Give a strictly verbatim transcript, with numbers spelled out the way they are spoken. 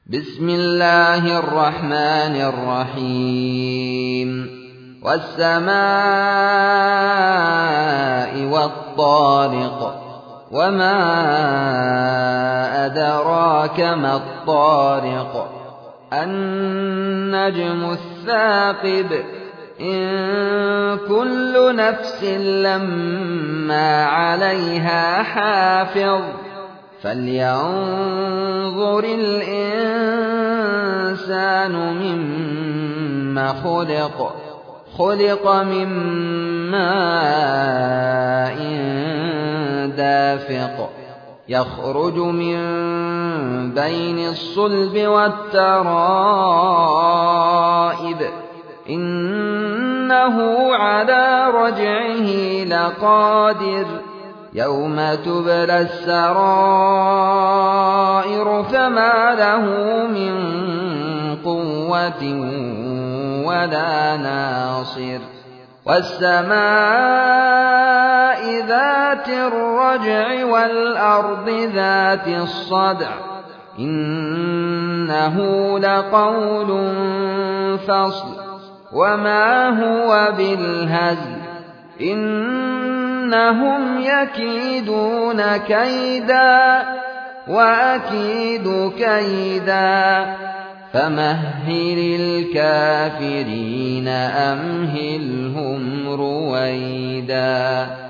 بسم الله الرحمن الرحيم والسماء والطارق وما أدراك ما الطارق النجم الثاقب إن كل نفس لما عليها حافظ فلينظر الإنسان مما خلق خلق من ماء دافق يخرج من بين الصلب والترائب إنه على رجعه لقادر يوم تبلى السرائر فما له من قوة ولا ناصر والسماء ذات الرجع والأرض ذات الصدع إنه لقول فصل وما هو بالهزل إنهم يكيدون كيدا وأكيد كيدا فمهل الكافرين أمهلهم رويدا.